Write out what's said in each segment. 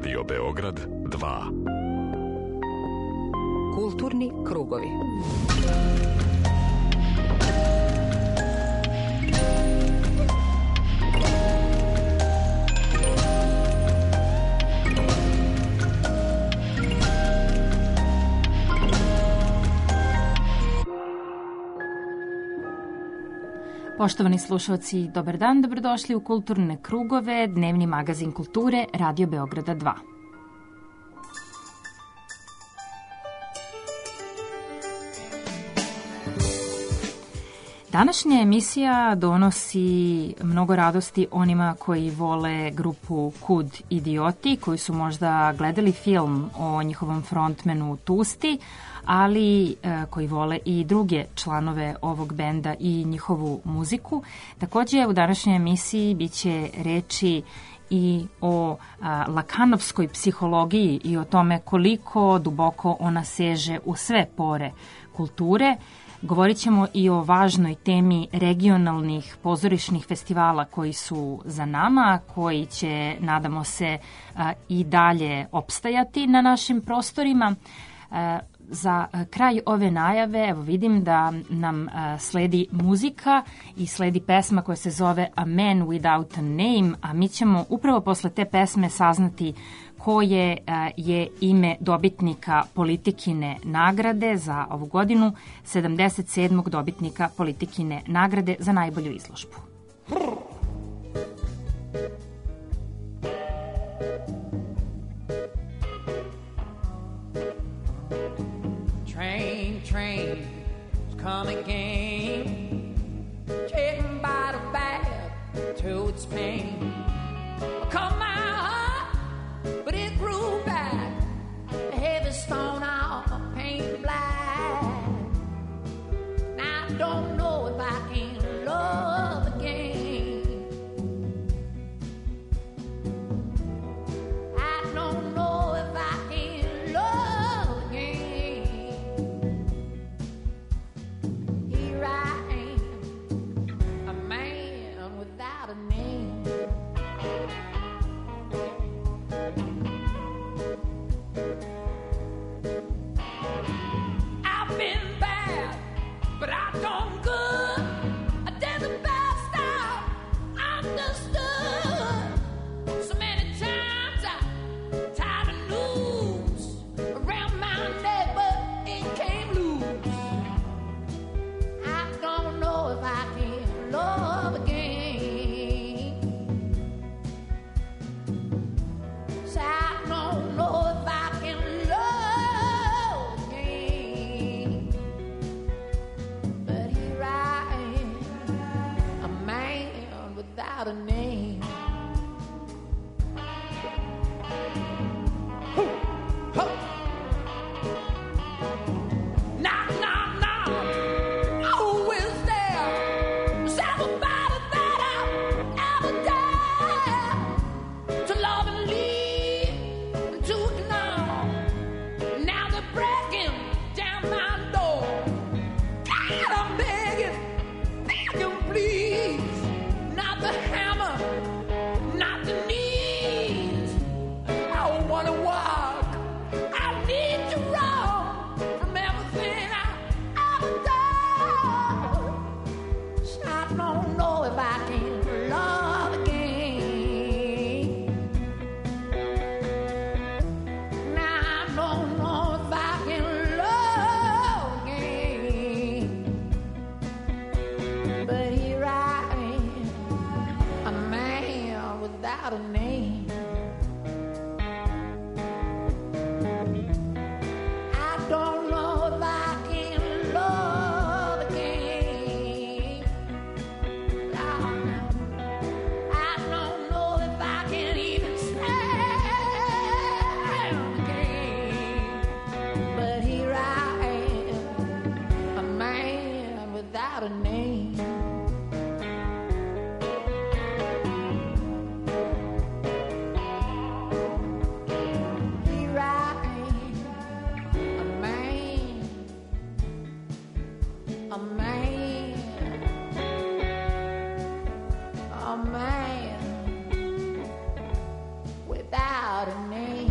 Radio Beograd 2. Kulturni krugovi. Poštovani slušalci, dobar dan, dobrodošli u Kulturne krugove, dnevni magazin kulture Radio Beograda 2. Današnja emisija donosi mnogo radosti onima koji vole grupu Kud Idioti, koji su možda gledali film o njihovom frontmenu Tusti, ali koji vole i druge članove ovog benda i njihovu muziku. Takođe, u današnjoj emisiji biće reči i o lakanovskoj psihologiji i o tome koliko duboko ona seže u sve pore kulture. Govorit ćemo i o važnoj temi regionalnih pozorišnih festivala koji su za nama, koji će, nadamo se, i dalje opstajati na našim prostorima. Za kraj ove najave, evo vidim da nam sledi muzika i sledi pesma koja se zove A Man Without a Name, a mi ćemo upravo posle te pesme saznati koje je ime dobitnika Politikine nagrade za ovu godinu, 77. dobitnika Politikine nagrade za najbolju izložbu. Train, come again, getting by the bad to its pain. Come out, but it grew back, a heavy stone out, paint black. Now I don't know if I can love again. I don't know if I can love again. Here I am, a man without a name. I've been bad, but I've done good. I did the best I understood. So many times I tried to lose around my neck, but it came loose. I don't know if I can love again. So I don't know if I can love again. But here I am, a man without a name. Knock, knock, knock. Who is there? Is everybody that I've ever dared to love and leave and to ignore? Now they're breaking down my door. God, I'm begging, begging, please. Not the hammer, not the knees. I wanna walk. I need to run from everything I ever done. I don't know if I can love again. Now I don't know if I can love again. But here I am, a man without a name. I don't know if I can love again. I don't know if I can even stand again. But here I am, a man without a name. Here I am, a man, a man, a man without a name.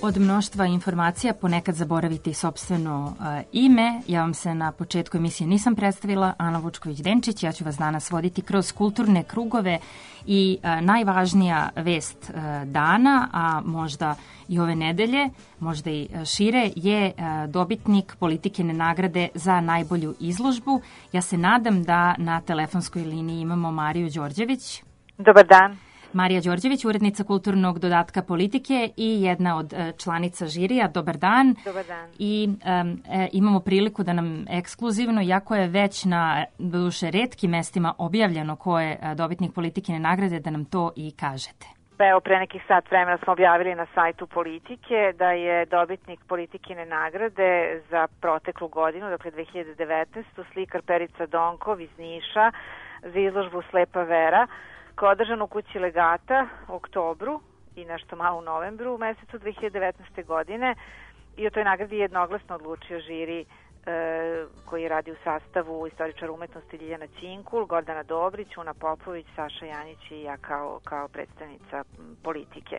Od mnoštva informacija ponekad zaboravite i sopstveno ime. Ja vam se na početku emisije nisam predstavila, Ana Vučković-Denčić. Ja ću vas danas voditi kroz kulturne krugove i najvažnija vest dana, a možda i ove nedelje, možda i šire, je dobitnik Politikine nagrade za najbolju izložbu. Ja se nadam da na telefonskoj liniji imamo Mariju Đorđević. Dobar dan. Marija Đorđević, urednica kulturnog dodatka Politike i jedna od članica žirija. Dobar dan. Dobar dan. I imamo priliku da nam ekskluzivno, iako je već na doduše retkim mestima objavljeno ko je dobitnik Politikine nagrade, da nam to i kažete. Pa evo, pre nekih sat vremena smo objavili na sajtu Politike da je dobitnik Politikine nagrade za proteklu godinu, dakle 2019. slikar Perica Donkov iz Niša za izložbu Slepa Vera, koja je održana u kući Legata u oktobru i nešto malo u novembru u mesecu 2019. godine. I o toj nagradi je jednoglasno odlučio žiri koji radi u sastavu istoričara umetnosti Ljiljana Ćinkul, Gordana Dobrić, Una Popović, Saša Janjić i ja kao predstavnica Politike.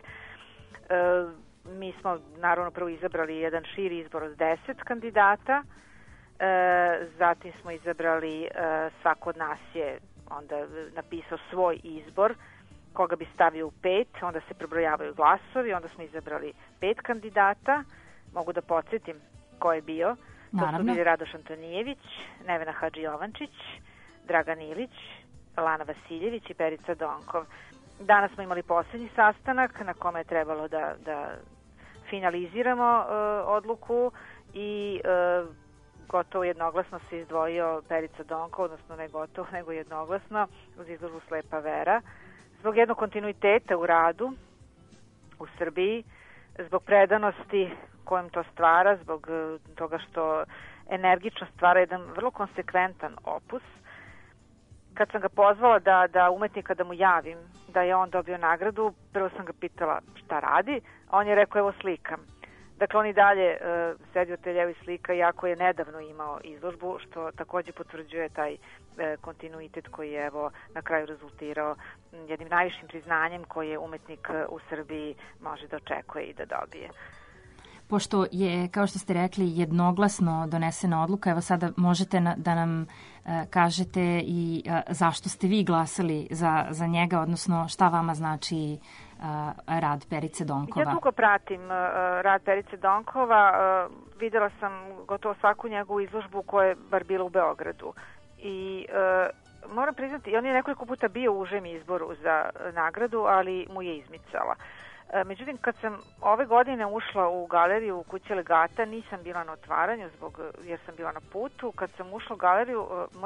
Mi smo naravno prvo izabrali jedan širi izbor od 10 kandidata, zatim smo izabrali, svako od nas je onda napisao svoj izbor, koga bi stavio u 5, onda se prebrojavaju glasovi, onda smo izabrali 5 kandidata. Mogu da podsjetim ko je bio. To su bili Radoš Antonijević, Nevena Hadži-Jovančić, Dragan Ilić, Lana Vasiljević i Perica Donkov. Danas smo imali poslednji sastanak na kome je trebalo da finaliziramo odluku i gotovo jednoglasno se izdvojio Perica Donkov, odnosno ne gotovo, nego jednoglasno uz izložbu Slepa Vera. Zbog jednog kontinuiteta u radu u Srbiji, zbog predanosti kojom to stvara, zbog toga što energično stvara jedan vrlo konsekventan opus. Kad sam ga pozvala da umetnika da mu javim da je on dobio nagradu, prvo sam ga pitala šta radi, a on je rekao evo slikam. Dakle, on i dalje sedi u ateljevu i slika, iako je nedavno imao izložbu, što takođe potvrđuje taj kontinuitet koji je evo na kraju rezultirao jednim najvišim priznanjem koje umetnik u Srbiji može da očekuje i da dobije. Pošto je, kao što ste rekli, jednoglasno donesena odluka, evo sada možete da nam kažete i zašto ste vi glasali za njega, odnosno šta vama znači rad Perice Donkova? Ja dugo pratim rad Perice Donkova. Videla sam gotovo svaku njegovu izložbu koja je bar bila u Beogradu. I moram priznati, on je nekoliko puta bio u užem izboru za nagradu, ali mu je izmicala. Međutim, kad sam ove godine ušla u galeriju u kući Legata, nisam bila na otvaranju jer sam bila na putu. Kad sam ušla u galeriju,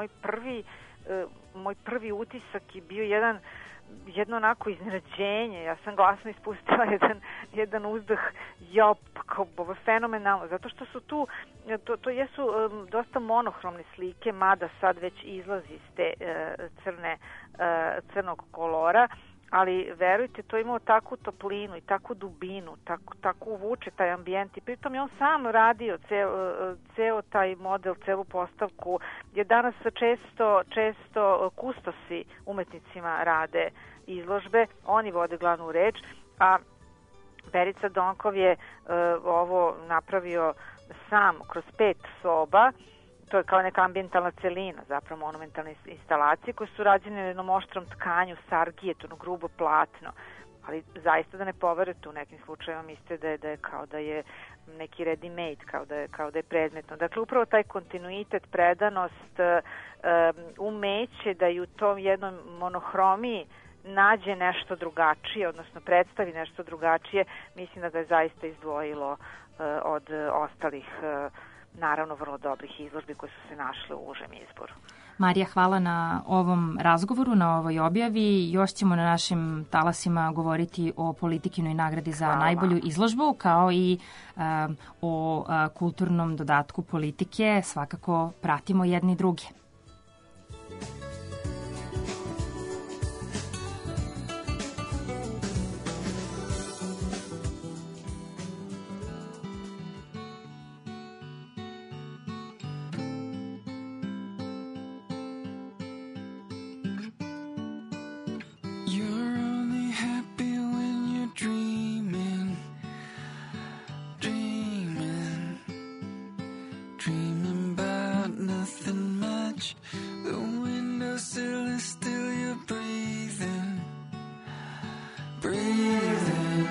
moj prvi utisak je bio jedno onako iznenađenje. Ja sam glasno ispustila jedan uzdah, kao ovo fenomenalno, zato što su to jesu dosta monohromne slike, mada sad već izlazi iz te crnog kolora, ali verujte, to je imao takvu toplinu i takvu dubinu, tako uvuče taj ambijent i pritom je on sam radio ceo taj model, celu postavku, jer danas često kustosi umetnicima rade izložbe, oni vode glavnu reč, a Perica Donkov je ovo napravio sam kroz 5 soba. To je kao neka ambijentalna celina, zapravo monumentalne instalacije koje su rađene na jednom oštrom tkanju, sargijetonu, grubo platno. Ali zaista da ne poverujete, u nekim slučajima mislite da je kao da je neki ready-made, kao da je predmetno. Dakle, upravo taj kontinuitet, predanost, umeće da i u tom jednom monohromiji nađe nešto drugačije, odnosno predstavi nešto drugačije, mislim da ga je zaista izdvojilo od ostalih naravno vrlo dobrih izložbi koje su se našle u užem izboru. Marija, hvala na ovom razgovoru, na ovoj objavi. Još ćemo na našim talasima govoriti o Politikinoj nagradi za najbolju izložbu, kao i o kulturnom dodatku Politike. Svakako pratimo jedni druge. breathing,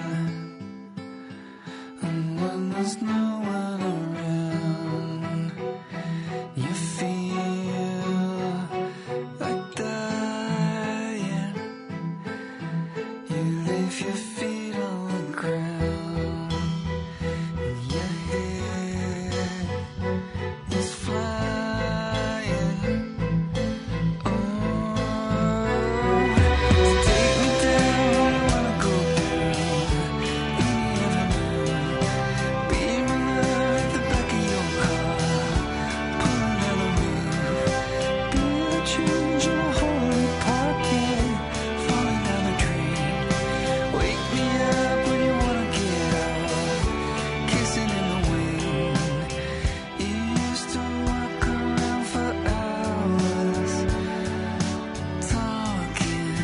and when there's no one around, you feel like dying. You leave your feet on the ground, and your head is flying. Oh, take me down, I wanna go down any avenue. Be my love at the back of your car, pulling down the roof. Be the change in a holy pocket, falling down the drain. Wake me up when you wanna get up, kissing in the wind. You used to walk around for hours, talking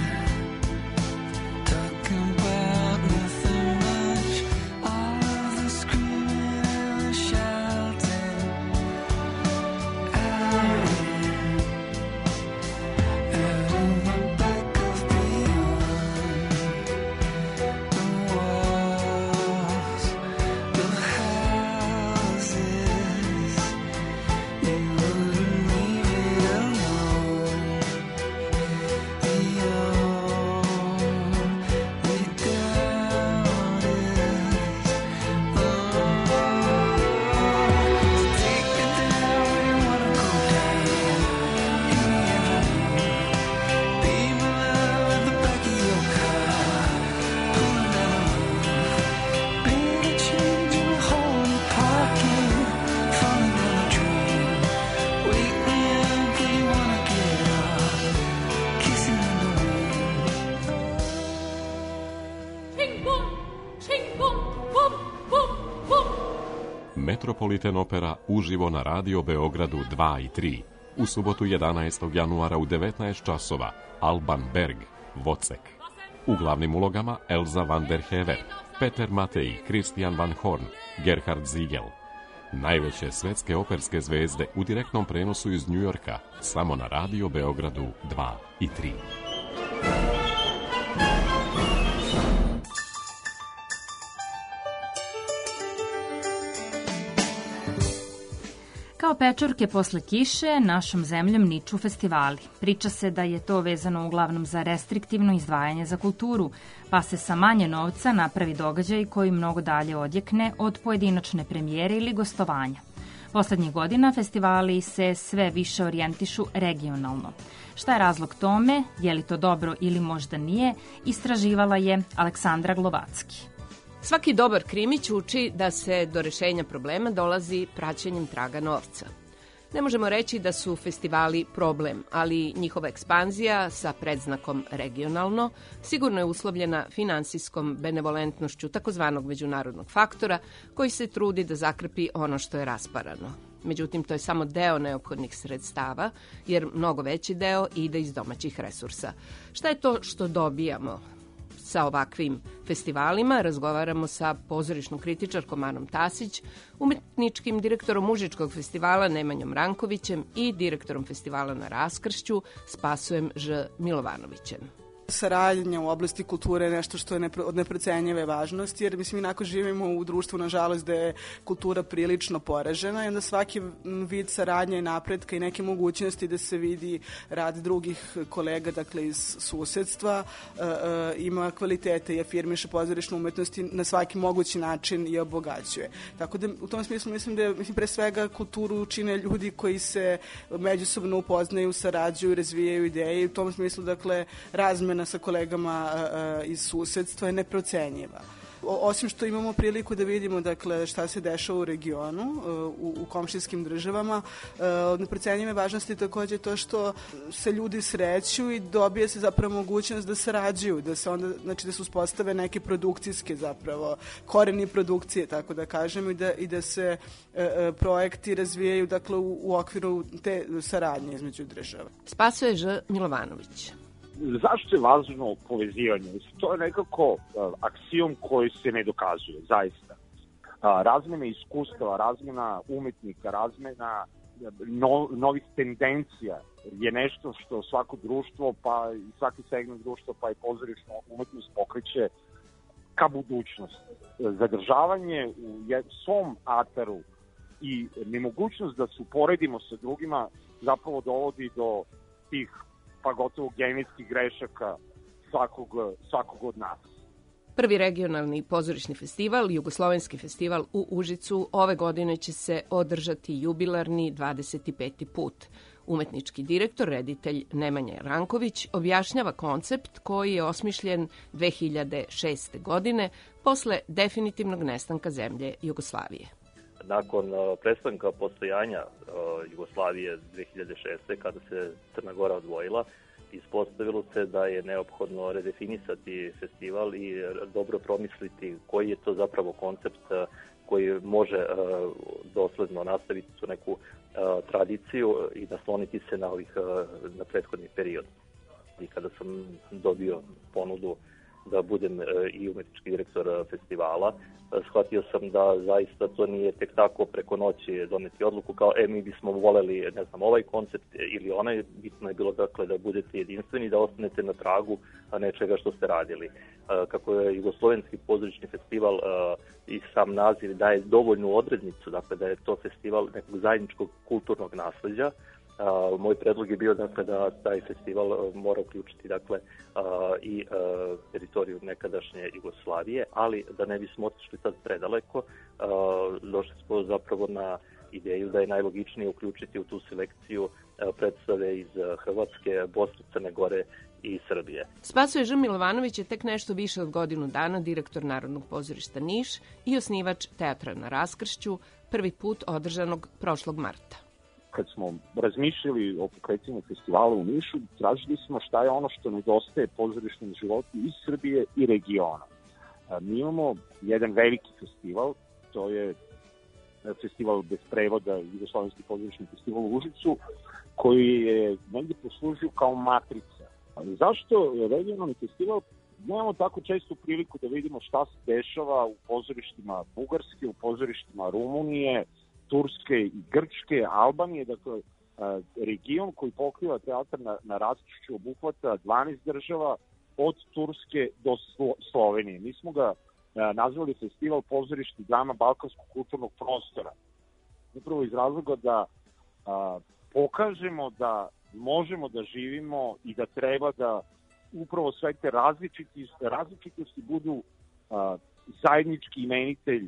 about nothing much. All of the screaming and the shouting, out in the back of beyond the walls of houses. You wouldn't leave it alone. The only doubt is, take me down when you wanna go down any avenue. Be my love at the back of your car, pulling down the roof. Be the change in a holy pocket, falling down the drain. Wake me up when you wanna get up, kissing in the wind. Ching boom, boom, boom, boom. Metropolitan Opera uživo na Radio Beogradu 2 i 3. U subotu 11. januara u 19 časova Alban Berg, Vocek. U glavnim ulogama Elza van der Hever, Peter Matej, Christian van Horn, Gerhard Ziegel. Najveće svetske operske zvezde u direktnom prenosu iz Njujorka samo na Radio Beogradu 2 i 3. Kao pečurke posle kiše, našom zemljom niču festivali. Priča se da je to vezano uglavnom za restriktivno izdvajanje za kulturu, pa se sa manje novca napravi događaj koji mnogo dalje odjekne od pojedinačne premijere ili gostovanja. Poslednjih godina festivali se sve više orijentišu regionalno. Šta je razlog tome, je li to dobro ili možda nije, istraživala je Aleksandra Glovacki. Svaki dobar krimić uči da se do rešenja problema dolazi praćenjem traga novca. Ne možemo reći da su festivali problem, ali njihova ekspanzija sa predznakom regionalno sigurno je uslovljena finansijskom benevolentnošću takozvanog međunarodnog faktora koji se trudi da zakrpi ono što je rasparano. Međutim, to je samo deo neophodnih sredstava, jer mnogo veći deo ide iz domaćih resursa. Šta je to što dobijamo sa ovakvim festivalima? Razgovaramo sa pozorišnom kritičarkom Anom Tasić, umetničkim direktorom Užičkog festivala Nemanjom Rankovićem i direktorom festivala na Raskršću Spasojem Ž. Milovanovićem. Saradnja u oblasti kulture je nešto što je od neprocenjive važnosti, jer mislim inako živimo u društvu, nažalost, da je kultura prilično poražena i onda svaki vid saradnje i napretka i neke mogućnosti da se vidi rad drugih kolega, dakle iz susedstva, ima kvalitete i afirmiše pozorišnu umetnost i na svaki mogući način je obogaćuje. Tako da u tom smislu mislim da pre svega kulturu čine ljudi koji se međusobno upoznaju, sarađuju, razvijaju ideje i u tom smislu, dakle, razmena sa kolegama iz susedstva je neprocenjiva. Osim što imamo priliku da vidimo, dakle, šta se dešava u regionu, u komšijskim državama, od neprocenjive važnosti takođe to što se ljudi sreću i dobije se zapravo mogućnost da sarađuju, da se onda, znači da se uspostave neke produkcijske zapravo koreni produkcije, tako da kažem, i da se projekti razvijaju, dakle, u okviru te saradnje između država. Spasoje Ž. Milovanović. Zašto je važno povezivanje? To je nekako aksijom koji se ne dokazuje, zaista. Razmena iskustava, razmena umetnika, razmena novih tendencija je nešto što svako društvo, pa i svaki segment društva, pa i pozorišna umetnost pokreće ka budućnosti. Zadržavanje u svom ataru i nemogućnost da se uporedimo sa drugima zapravo dovodi do tih pa gotovo genetskih grešaka svakog od nas. Prvi regionalni pozorišni festival, Jugoslovenski festival u Užicu, ove godine će se održati jubilarni 25. put. Umetnički direktor, reditelj Nemanja Ranković objašnjava koncept koji je osmišljen 2006. godine posle definitivnog nestanka zemlje Jugoslavije. Nakon prestanka postojanja Jugoslavije 2006. kada se Crna Gora odvojila, ispostavilo se da je neophodno redefinisati festival i dobro promisliti koji je to zapravo koncept koji može dosledno nastaviti tu neku tradiciju i nasloniti se na prethodni period. I kada sam dobio ponudu da budem i umetnički direktor festivala, shvatio sam da zaista to nije tek tako preko noći doneti odluku kao mi bismo voleli, ne znam, ovaj koncept ili onaj. Bitno je bilo dakle da budete jedinstveni, da ostanete na tragu nečega što ste radili. Kako je Jugoslovenski pozorišni festival i sam naziv daje dovoljnu odrednicu, dakle da je to festival nekog zajedničkog kulturnog nasleđa, moj predlog je bio dakle da taj festival mora uključiti dakle i teritoriju nekadašnje Jugoslavije, ali da ne bismo otišli sad predaleko, došli smo zapravo na ideju da je najlogičnije uključiti u tu selekciju predstave iz Hrvatske, Bosne, Crne Gore i Srbije. Spasoje Ž. Milovanović je tek nešto više od godinu dana direktor Narodnog pozorišta Niš i osnivač Teatra na Raskršću, prvi put održanog prošlog marta. Kad smo razmišljali o pokretanju festivala u Nišu, tražili smo šta je ono što nedostaje pozorišnom životu iz Srbije i regiona. Mi imamo jedan veliki festival, to je festival bez prevoda, Jugoslovenski pozorišni festival u Užicu, koji je negdje poslužio kao matrica. Ali zašto regionalni festival? Nemamo tako često priliku da vidimo šta se dešava u pozorištima Bugarske, u pozorištima Rumunije, Turske i Grčke, Albanije, dakle region koji pokriva teatar na Raskršću obuhvata 12 država od Turske do Slovenije. Mi smo ga nazvali festival pozorišta drama Balkanskog kulturnog prostora. Upravo iz razloga da pokažemo da možemo da živimo i da treba da upravo sve te različitosti budu zajednički imenitelj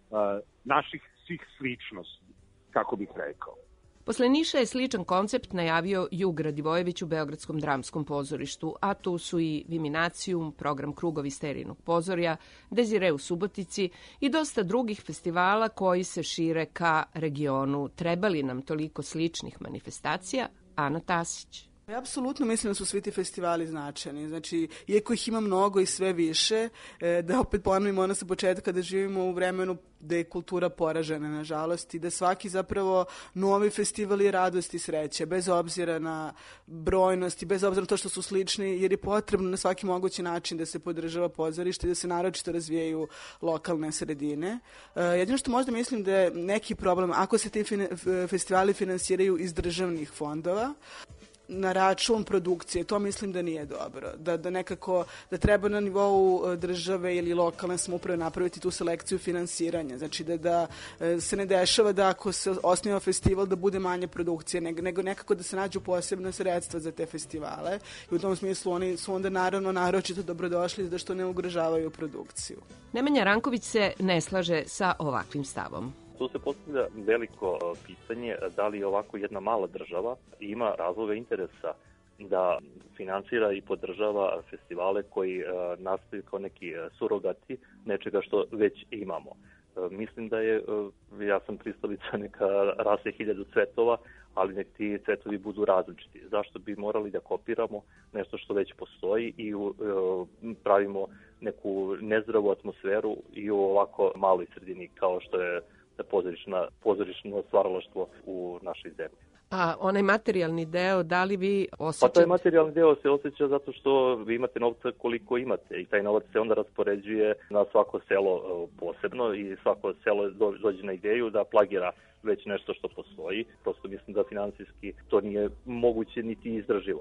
naših svih sličnosti, kako bih rekao. Posle Niša je sličan koncept najavio Jug Radivojević u Beogradskom dramskom pozorištu, a tu su i Viminacijum, program Krugovi sterijnog pozorja, Dezire u Subotici i dosta drugih festivala koji se šire ka regionu. Treba li nam toliko sličnih manifestacija? Ana Tasić. Ja apsolutno mislim da su svi ti festivali značajni. Znači, iako ih ima mnogo i sve više, da opet ponovimo ono sa početka da živimo u vremenu da je kultura poražena, nažalost, i da svaki zapravo novi festival je radost i sreća, bez obzira na brojnost i bez obzira na to što su slični, jer je potrebno na svaki mogući način da se podržava pozorište i da se naročito razvijaju lokalne sredine. Jedino što možda mislim da je neki problem, ako se ti festivali finansiraju iz državnih fondova, na račun produkcije, to mislim da nije dobro. Da nekako, da treba na nivou države ili lokalne samouprave napraviti tu selekciju finansiranja. Znači da se ne dešava da ako se osniva festival da bude manje produkcije, nego nekako da se nađu posebna sredstva za te festivale. I u tom smislu oni su onda naravno naročito dobrodošli da što ne ugrožavaju produkciju. Nemanja Ranković se ne slaže sa ovakvim stavom. Tu se postavlja veliko pitanje da li ovako jedna mala država ima razloga interesa da finansira i podržava festivale koji nastaju kao neki surogati nečega što već imamo. Mislim da je, ja sam pristalica neka rase 1000 cvetova, ali nek ti cvetovi budu različiti. Zašto bi morali da kopiramo nešto što već postoji i pravimo neku nezdravu atmosferu i u ovako maloj sredini kao što je pozorišno stvaralaštvo u našoj zemlji. A onaj materijalni deo, da li vi osjećate? Pa taj materijalni deo se osjeća zato što vi imate novca koliko imate i taj novac se onda raspoređuje na svako selo posebno i svako selo dođe na ideju da plagira već nešto što postoji. Prosto mislim da finansijski to nije moguće niti izdrživo.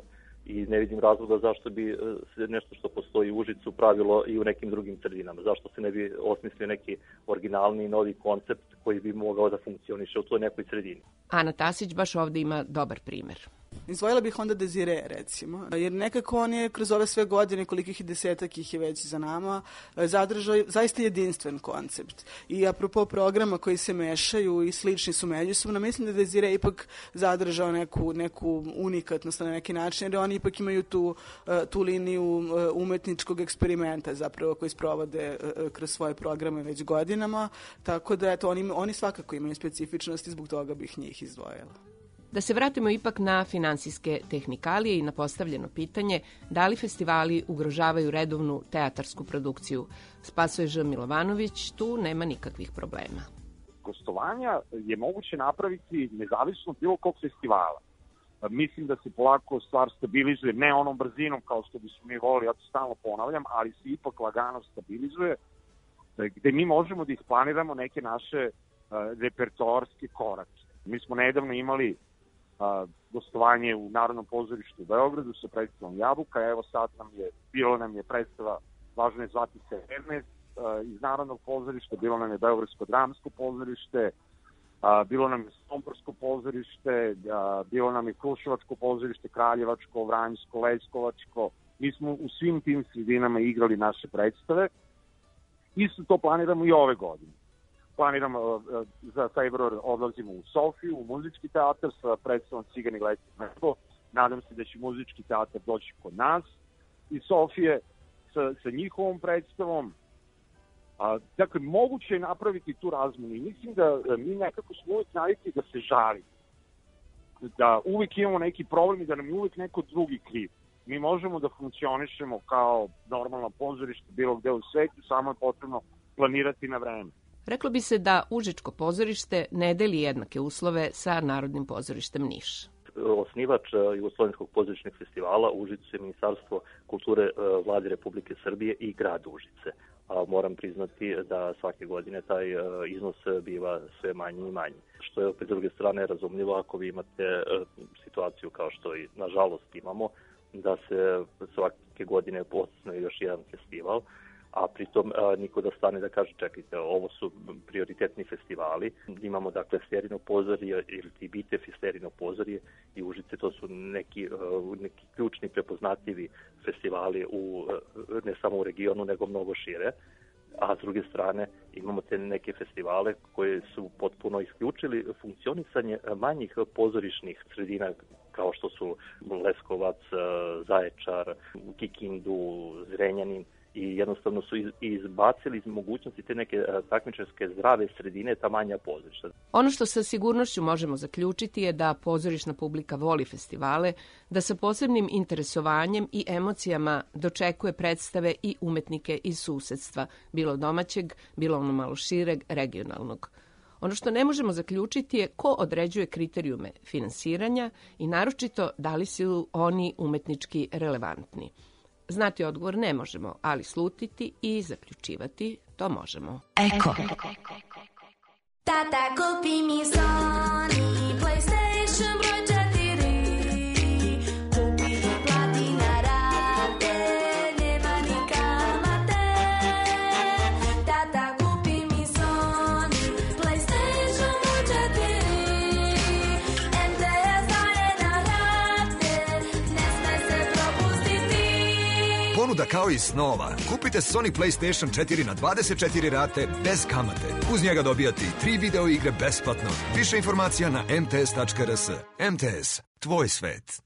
i ne vidim razloga zašto bi se nešto što postoji u Užicu pravilo i u nekim drugim sredinama. Zašto se ne bi osmislio neki originalni novi koncept koji bi mogao da funkcioniše u toj nekoj sredini. Ana Tasić baš ovde ima dobar primer. Izdvojila bih onda Desire, recimo, jer nekako on je kroz ove sve godine, kolikih i desetak ih je već za nama, zadržao zaista jedinstven koncept. I apropo programa koji se mešaju i slični su međusobno, mislim da Desire ipak zadržao neku unikatnost na neki način, jer oni ipak imaju tu liniju umetničkog eksperimenta zapravo koji sprovode kroz svoje programe već godinama, tako da eto, oni svakako imaju specifičnosti, zbog toga bih njih izdvojila. Da se vratimo ipak na finansijske tehnikalije i na postavljeno pitanje da li festivali ugrožavaju redovnu teatarsku produkciju. Spasoje Ž. Milovanović, tu nema nikakvih problema. Gostovanja je moguće napraviti nezavisno od bilo kog festivala. Mislim da se polako stvar stabilizuje, ne onom brzinom kao što bismo mi volili, ja to stalno ponavljam, ali se ipak lagano stabilizuje, gde mi možemo da isplaniramo neke naše repertoarske korake. Mi smo nedavno imali gostovanje u Narodnom pozorištu u Beogradu sa predstavom Jabuka. Evo sad bilo nam je predstava Važno je zvati se Ernest iz Narodnog pozorišta, bilo nam je Beogradsko dramsko pozorište, bilo nam je Somborsko pozorište, bilo nam je Kruševačko pozorište, Kraljevačko, Vranjsko, Leskovačko. Mi smo u svim tim sredinama igrali naše predstave. Isto to planiramo i ove godine. Planiramo za februar odlazimo u Sofiju, u muzički teatar sa predstavom Cigani leti u nebo. Nadam se da će muzički teatar doći kod nas iz Sofije sa njihovom predstavom. Dakle, moguće je napraviti tu razmenu i mislim da mi nekako smo uvijek navikli da se žalimo. Da uvijek imamo neki problem i da nam je uvijek neko drugi kriv. Mi možemo da funkcionišemo kao normalno pozorište bilo gde u svetu, samo je potrebno planirati na vreme. Reklo bi se da Užičko pozorište ne deli jednake uslove sa Narodnim pozorištem Niš. Osnivač Jugoslovenskog pozorišnog festivala u Užicu je Ministarstvo kulture Vlade Republike Srbije i grad Užice. A moram priznati da svake godine taj iznos biva sve manji i manji. Što je opet s druge strane razumljivo ako vi imate situaciju kao što i nažalost imamo, da se svake godine osnuje još jedan festival, a pritom niko da stane da kaže čekajte, ovo su prioritetni festivali. Imamo dakle Sterino pozorje ili Tibite Sterino pozorje i Užice, to su neki ključni prepoznatljivi festivali ne samo u regionu nego mnogo šire. A s druge strane imamo te neke festivale koje su potpuno isključili funkcionisanje manjih pozorišnih sredina kao što su Leskovac, Zaječar, Kikindu, Zrenjanin i jednostavno su izbacili iz mogućnosti te neke takmičarske zdrave sredine, ta manja pozorišta. Ono što sa sigurnošću možemo zaključiti je da pozorišna publika voli festivale, da sa posebnim interesovanjem i emocijama dočekuje predstave i umetnike iz susedstva, bilo domaćeg, bilo ono malo šireg, regionalnog. Ono što ne možemo zaključiti je ko određuje kriterijume finansiranja i naročito da li su oni umetnički relevantni. Znati odgovor ne možemo, ali slutiti i zaključivati to možemo. Eko. Tata, kupi mi Sony PlayStation broj 4. Kupi i plati na rate, nema ni kamate. Tata, kupi mi Sony PlayStation broj 4. MTS daje na rate, ne sme se propustiti. Ponuda kao i snova. Kupite Sony PlayStation 4 na 24 rate bez kamate. Uz njega dobijate i 3 video igre besplatno. Više informacija na mts.rs. MTS. Tvoj svet.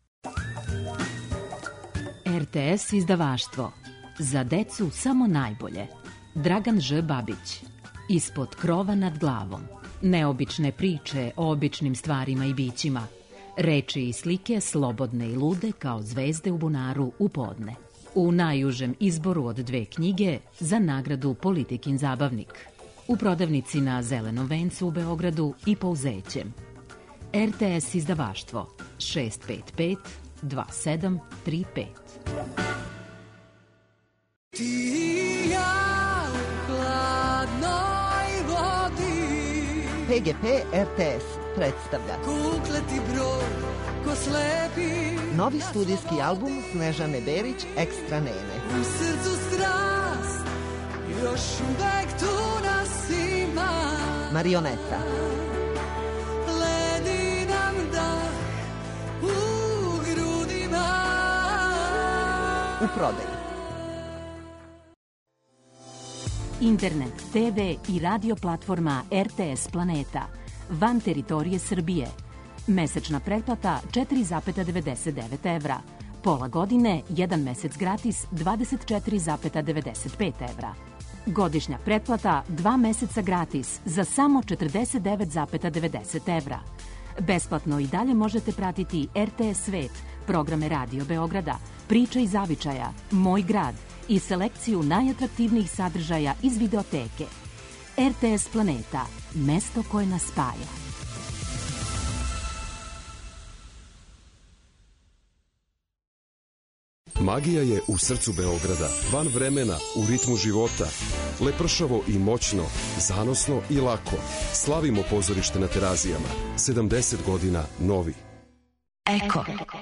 RTS izdavaštvo. Za decu samo najbolje. Dragan Ž. Babić. Ispod krova nad glavom. Neobične priče o običnim stvarima i bićima. Reči i slike slobodne i lude kao zvezde u bunaru u podne. U najužem izboru od 2 knjige za nagradu Politikin zabavnik. U prodavnici na Zelenom vencu u Beogradu i Pouzećem. RTS izdavaštvo 655 2735. Ti ja u hladnoj vodi. PGP RTS predstavlja Kukleti broj, ko slepi. novi studijski album Snežane Berić Ekstra Nene. U srcu strast, još uvek tu nas ima. Marioneta. Ledi nam dah u grudima. U prodaju. Internet, TV i radio platforma RTS Planeta. Van teritorije Srbije. Mesečna pretplata 4,99 evra. Pola godine, 1 mesec gratis 24,95 evra. Godišnja pretplata 2 meseca gratis za samo 49,90 evra. Besplatno i dalje možete pratiti RTS Svet, programe Radio Beograda, Priče iz zavičaja, Moj grad i selekciju najatraktivnijih sadržaja iz videoteke. RTS Planeta, mesto koje nas spaja. Magija je u srcu Beograda, van vremena, u ritmu života. Lepršavo i moćno, zanosno i lako. Slavimo pozorište na Terazijama. 70 godina novi. Eko.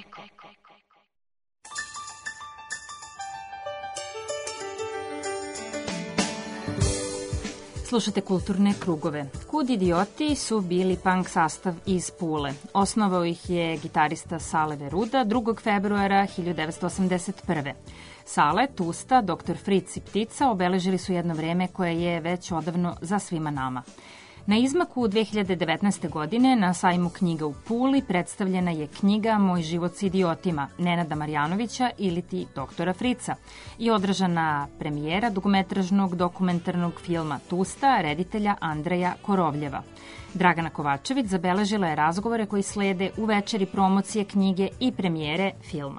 Slušate Kulturne krugove. Kud idioti su bili punk sastav iz Pule. Osnovao ih je gitarista Sale Veruda 2. februara 1981. Sale, Tusta, Dr. Fritz i Ptica obeležili su jedno vreme koje je već odavno za svima nama. Na izmaku 2019. godine na sajmu knjiga u Puli predstavljena je knjiga Moj život s idiotima Nenada Marjanovića ili ti doktora Frica i održana premijera dugometražnog dokumentarnog filma Tusta reditelja Andreja Korovljeva. Dragana Kovačević zabeležila je razgovore koji slede u večeri promocije knjige i premijere filma.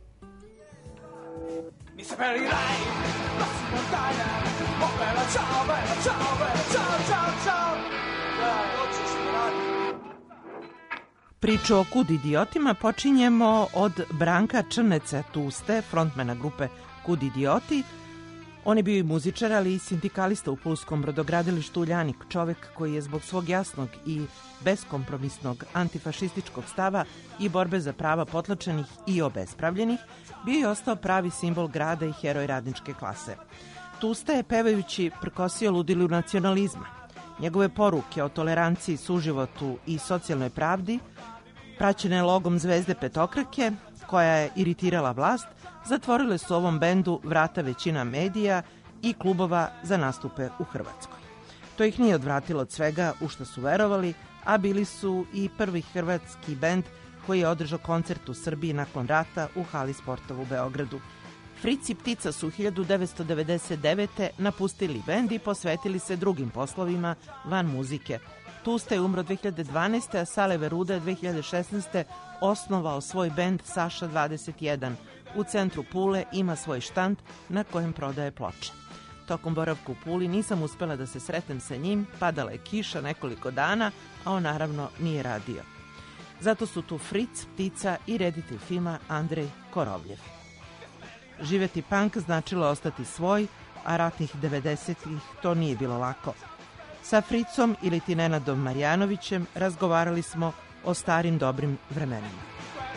Priču o Kud idiotima počinjemo od Branka Črneca Tuste, frontmana grupe Kud idioti. On je bio i muzičar, ali i sindikalista u pulskom brodogradilištu Uljanik, čovek koji je zbog svog jasnog i beskompromisnog antifašističkog stava i borbe za prava potlačenih i obespravljenih, bio je ostao pravi simbol grada i heroj radničke klase. Tusta je pevajući prkosio ludilu nacionalizma. Njegove poruke o toleranciji, suživotu i socijalnoj pravdi, praćene logom zvezde petokrake, koja je iritirala vlast, zatvorile su ovom bendu vrata većina medija i klubova za nastupe u Hrvatskoj. To ih nije odvratilo od svega u što su verovali, a bili su i prvi hrvatski bend koji je održao koncert u Srbiji nakon rata u hali sportova u Beogradu. Fritz i Ptica su 1999. napustili bend i posvetili se drugim poslovima van muzike. Tusta je umro 2012. a Sale Veruda 2016. osnovao svoj bend Saša 21. U centru Pule ima svoj štand na kojem prodaje ploče. Tokom boravka u Puli nisam uspela da se sretnem sa njim, padala je kiša nekoliko dana, a on naravno nije radio. Zato su tu Fritz, Ptica i reditelj filma Andrej Korovljev. Živeti punk značilo ostati svoj, a ratnih 90-ih to nije bilo lako. Sa Fritzom ili ti Nenadom Marjanovićem razgovarali smo o starim dobrim vremenima.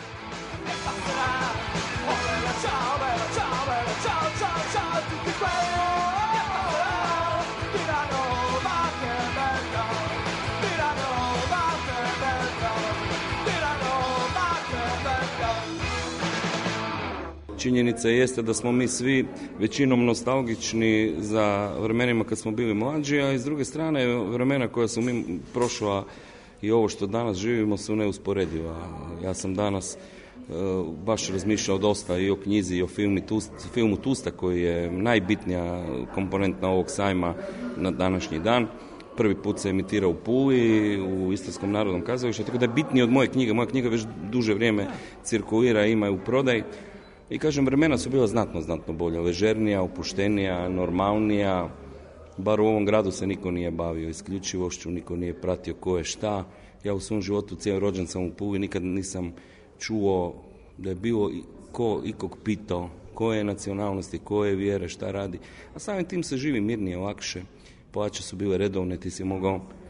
Činjenica jeste da smo mi svi većinom nostalgični za vremenima kad smo bili mlađi, a iz druge strane vremena koja su mi prošla i ovo što danas živimo su neusporediva. Ja sam danas baš razmišljao dosta i o knjizi i o filmu Tusta koji je najbitnija komponentna ovog sajma na današnji dan. Prvi put se emitirao u Puli, u Istarskom narodnom kazalištu, tako da je bitniji od moje knjige. Moja knjiga već duže vrijeme cirkulira, ima je u prodaj. I kažem, vremena su bila znatno bolja, ležernija, opuštenija, normalnija. Bar u ovom gradu se niko nije bavio isključivošću, niko nije pratio ko je šta. Ja u svom životu, cijeli rođen sam u Puli, nikad nisam čuo da je bilo ko ikog pitao koje je nacionalnosti, koje je vjere, šta radi. A samim tim se živi mirnije, lakše. Plaće su bile redovne, ti si mogao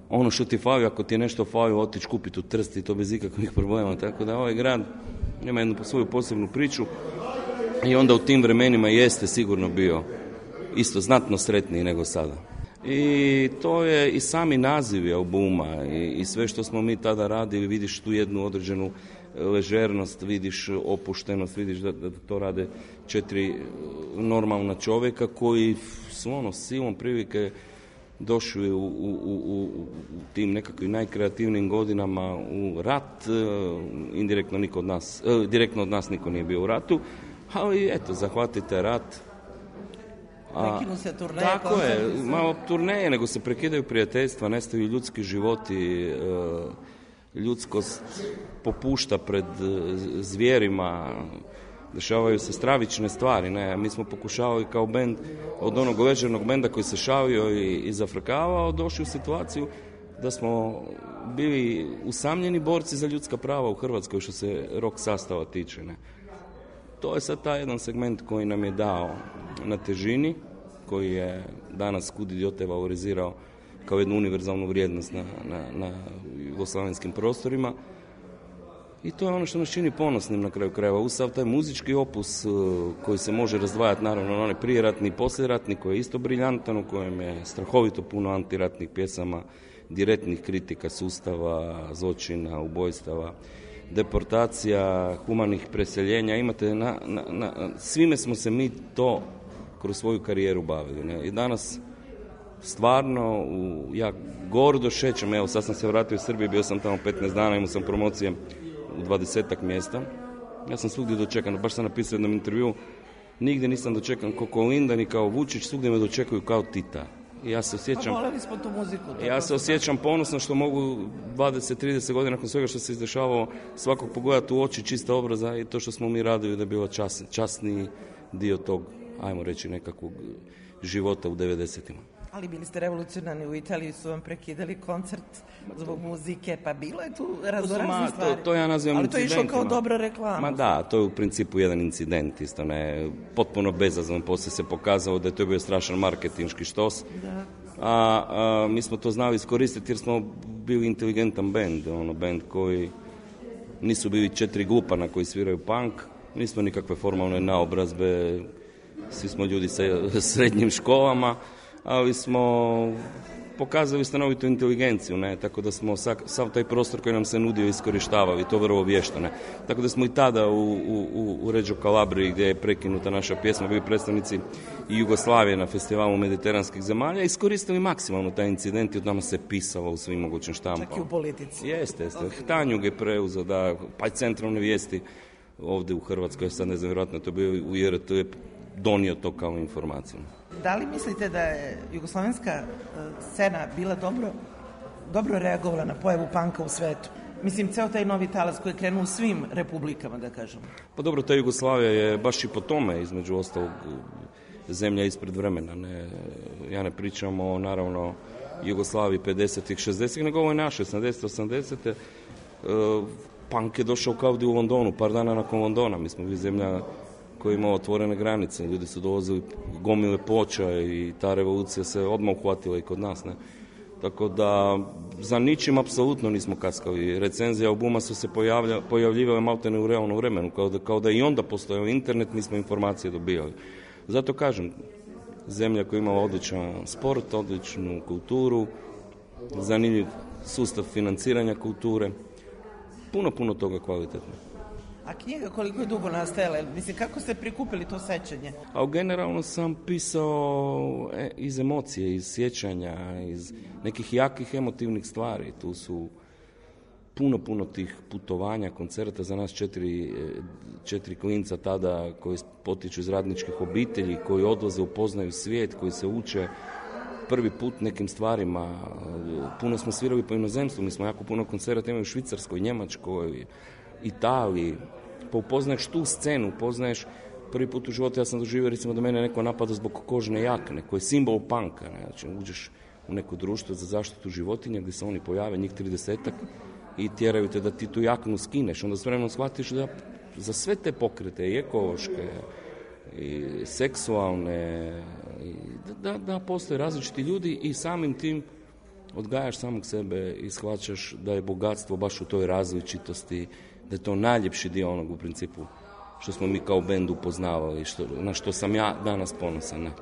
ono što ti fali, ako ti je nešto fali, otići kupiti u Trst i to bez ikakvih problema. Tako da ovaj grad ima jednu svoju posebnu priču i onda u tim vremenima jeste sigurno bio isto znatno sretniji nego sada. I to je i sami nazivi albuma i sve što smo mi tada radili, vidiš tu jednu određenu ležernost, vidiš opuštenost, vidiš da to rade 4 normalna čovjeka koji su silom prilike došli u tim nekakvim najkreativnijim godinama u rat. Indirektno niko od nas, direktno od nas niko nije bio u ratu, ali eto, zahvatite rat. Prekinu se turneje. Tako je, malo turneje, nego se prekidaju prijateljstva, nestaju ljudski životi, ljudskost popušta pred zvijerima, dešavaju se stravične stvari. Ne? Mi smo pokušavali kao bend, od onog ležernog benda koji se šalio i zafrkavao, došli u situaciju da smo bili usamljeni borci za ljudska prava u Hrvatskoj što se rock sastava tiče. Ne? To je sad taj jedan segment koji nam je dao na težini, koji je danas Kud idiote valorizirao kao jednu univerzalnu vrijednost na jugoslavenskim prostorima. I to je ono što nas čini ponosnim na kraju krajeva. Uz sav taj muzički opus koji se može razdvajati naravno na onaj prijeratni i posljeratni, koji je isto briljantan, u kojem je strahovito puno antiratnih pjesama, direktnih kritika sustava, zločina, ubojstava, deportacija, humanih preseljenja. Imate svime smo se mi to kroz svoju karijeru bavili. Ne? I danas stvarno ja gordo šećem, evo sad sam se vratio iz Srbije, bio sam tamo 15 dana, imao sam promocije u 20-ak mjesta. Ja sam svugdje dočekan, baš sam napisao u jednom intervju, nigdje nisam dočekan kao Kolinda ni kao Vučić, svugdje me dočekuju kao Tita. I ja se osjećam, voljeli smo tu muziku. Ja se osjećam ponosno što mogu 20-30 godina nakon svega što se izdešavao svakog pogledati u oči čista obraza i to što smo mi radili da je bilo časniji dio tog, ajmo reći, nekakvog života u 90-ima. Ali bili ste revolucionarni, u Italiji su vam prekidali koncert zbog muzike, pa bilo je tu raznorazne stvari. To ja nazivam ali to je išlo kao dobra reklama. Ma da, to je u principu jedan incident, isto ne, potpuno bezazvan, poslije se pokazalo da je to bio strašan marketinški štos. Da. A mi smo to znali iskoristiti jer smo bili inteligentan bend, bend koji nisu bili 4 glupana koji sviraju punk, nismo nikakve formalne naobrazbe, svi smo ljudi sa srednjim školama, ali smo pokazali stanovitu inteligenciju, ne? Tako da smo sav taj prostor koji nam se nudio iskorištavali, to vrlo vješto. Ne? Tako da smo i tada u Reggio Calabriji, gdje je prekinuta naša pjesma, bili predstavnici i Jugoslavije na festivalu mediteranskih zemalja, iskoristili maksimalno taj incident i od nama se pisalo u svim mogućim štampama. Čak i u politici. Jeste. Tanjug je preuzeo, da, pa i centralne vijesti ovdje u Hrvatskoj, sad ne znam, vjerojatno to je bio u JRT, je donio to kao informaciju. Da li mislite da je jugoslavenska scena bila dobro reagovala na pojavu panka u svetu? Mislim, ceo taj novi talas koji je krenuo u svim republikama, da kažemo. Pa dobro, ta Jugoslavija je baš i po tome, između ostalog, zemlja ispred vremena. Ne, ja ne pričam o, naravno, Jugoslaviji 50-ih, 60-ih, nego ovo je naše, 70-80-te. Punk je došao kao ovdje u Londonu, par dana nakon Londona. Mi smo bili zemlja koja ima otvorene granice. Ljudi su dolazili gomile ploča i ta revolucija se odmah uhvatila i kod nas. Ne? Tako da za ničim apsolutno nismo kaskali. Recenzije albuma su se pojavljivale maltene u realnom vremenu. Kao da i onda postojao internet, mi smo informacije dobijali. Zato kažem, zemlja koja imala odličan sport, odličnu kulturu, zanimljiv sustav financiranja kulture, puno toga kvalitetno. A knjiga koliko je dugo nastajala? Mislim, kako ste prikupili to sećanje? A generalno sam pisao iz emocije, iz sjećanja, iz nekih jakih emotivnih stvari. Tu su puno tih putovanja, koncerta za nas 4 klinca tada koji potiču iz radničkih obitelji, koji odlaze, upoznaju svijet, koji se uče prvi put nekim stvarima. Puno smo svirali po inozemstvu, mi smo jako puno koncerata imali u Švicarskoj, Njemačkoj, Italiji, pa upoznaješ tu scenu, upoznaješ prvi put u životu. Ja sam doživio, recimo, da mene neko napada zbog kožne jakne, koji je simbol panka. Ne? Znači, uđeš u neko društvo za zaštitu životinja gdje se oni pojave, njih 30-ak, i tjeraju te da ti tu jaknu skineš. Onda s vremenom shvatiš da za sve te pokrete, i ekološke, i seksualne, i da postoje različiti ljudi i samim tim odgajaš samog sebe i shvaćaš da je bogatstvo baš u toj različitosti, da je to najljepši dio onog u principu što smo mi kao bend upoznavali, na što sam ja danas ponosan. Ne?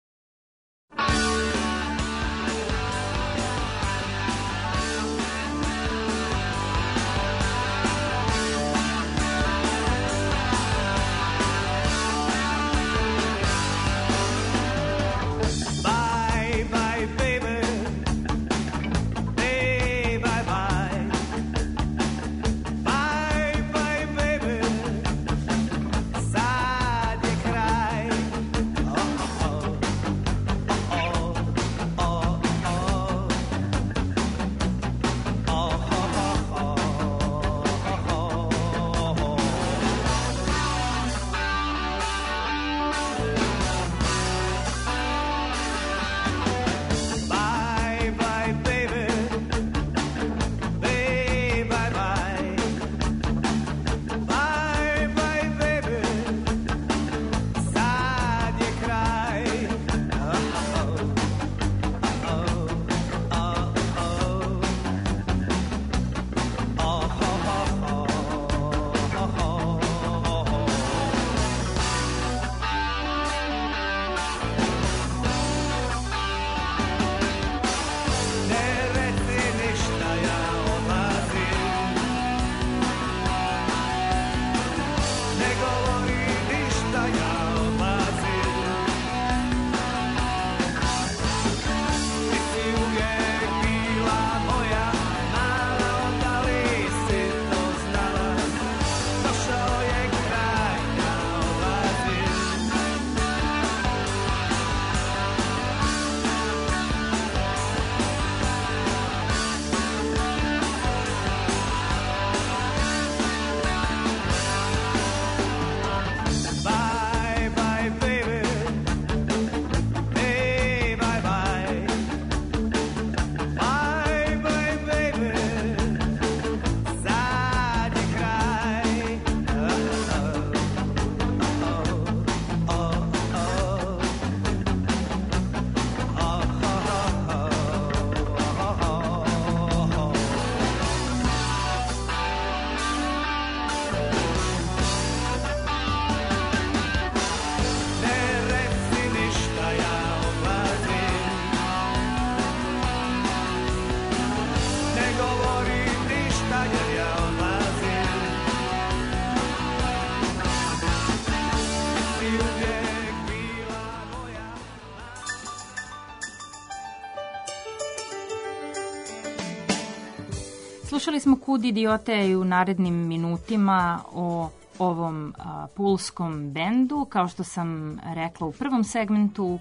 Slušali smo Kud idiote i u narednim minutima o ovom pulskom bendu. Kao što sam rekla u prvom segmentu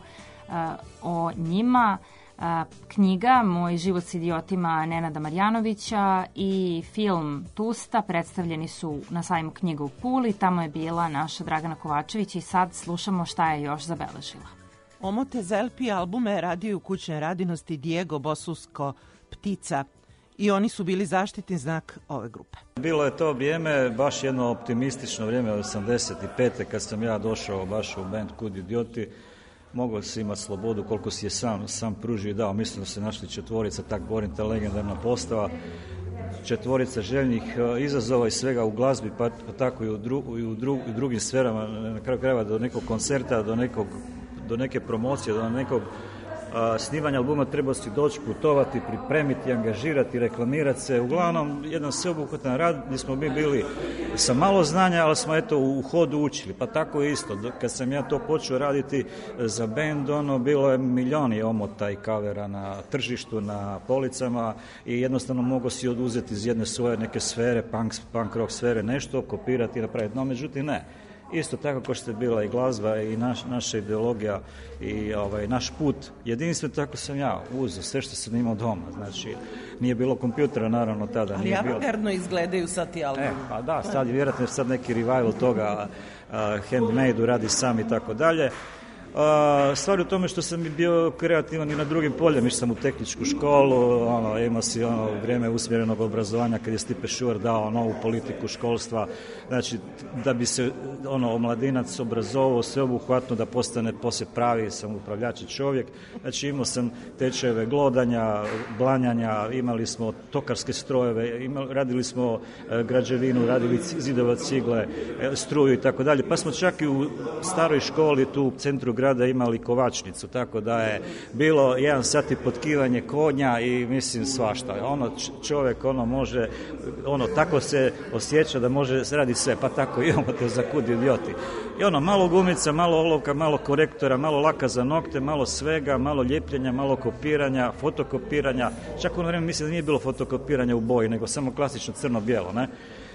o njima, knjiga Moj život s idiotima Nenada Marjanovića i film Tusta predstavljeni su na sajmu knjiga u Puli. Tamo je bila naša Dragana Kovačević i sad slušamo šta je još zabeležila. Omote za LP albume radio u kućnoj radinosti Diego Bosusko Ptica i oni su bili zaštitni znak ove grupe. Bilo je to vrijeme, baš jedno optimistično vrijeme od 85. kad sam ja došao baš u band Kud idioti. Mogao si imati slobodu koliko si je sam pružio i dao. Mislim da se našli četvorica, tak govorim, ta legendarna postava, četvorica željnih izazova i svega u glazbi, pa tako i u drugim sferama, na kraju krajeva do nekog koncerta, do neke promocije, do nekog snimanja albuma treba si doći, putovati, pripremiti, angažirati, reklamirati se. Uglavnom, jedan sveobuhvatan rad gdje smo mi bili sa malo znanja, ali smo eto u hodu učili. Pa tako je isto. Kad sam ja to počeo raditi za band, bilo je milijoni omota i kavera na tržištu, na policama i jednostavno mogo si oduzeti iz jedne svoje neke sfere, punk rock sfere, nešto, kopirati i napraviti. No, međutim, ne. Isto tako kao što je bila i glazba i naša ideologija i naš put jedinstven, tako sam ja uzeo sve što sam imao doma. Znači, nije bilo kompjutera naravno tada. Ali avantgardno izgledaju sad ti albumi. Pa da, sad je vjerojatno sad neki revival toga, handmade-u radi sam i tako dalje. Stvar u tome što sam bio kreativan i na drugim poljima. Išao sam u tehničku školu, imao si vrijeme usmjerenog obrazovanja kad je Stipe Šuvar dao novu politiku školstva. Znači, da bi se omladinac obrazovao sveobuhvatno da postane poslije pravi samoupravljači čovjek. Znači, imao sam tečajeve glodanja, blanjanja, imali smo tokarske strojeve, radili smo građevinu, radili zidova cigle, struju i tako dalje. Pa smo čak i u staroj školi tu u centru grada imali kovačnicu, tako da je bilo 1 sat i potkivanje konja i mislim svašta. Čovjek može, tako se osjeća da može raditi sve, pa tako imamo te za kud idioti. I malo gumica, malo olovka, malo korektora, malo laka za nokte, malo svega, malo ljepljenja, malo kopiranja, fotokopiranja. Čak u ono vrijeme mislim da nije bilo fotokopiranja u boji, nego samo klasično crno-bijelo, ne?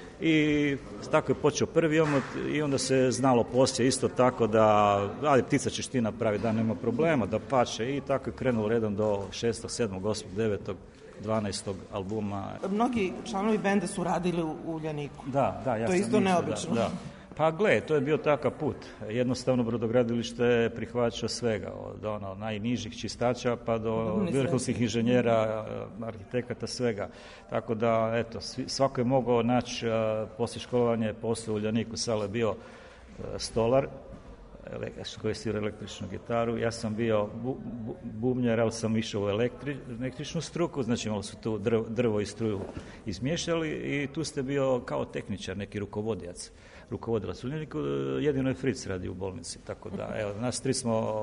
I tako je počeo prvi omot i onda se znalo poslije isto tako da ptica ćeš ti napraviti, da nema problema, da pače, i tako je krenulo redom do 6., 7., 8., 9., 12. albuma. Mnogi članovi benda su radili u Uljaniku. Da, ja to je isto neobično. Da. Pa gle, to je bio takav put. Jednostavno brodogradilište je prihvaćao svega, od najnižih čistača pa do vrhunskih inženjera, arhitekata, svega. Tako da, eto, svako je mogao naći poslije školovanja posao u Uljaniku. Sale je bio stolar koji je svirao električnu gitaru. Ja sam bio bubnjar, ali sam išao u električnu struku, znači malo su tu drvo i struju izmiješali i tu ste bio kao tehničar, neki rukovodilac u Uljaniku, jedino je Fritz radi u bolnici, tako da, evo, nas tri smo,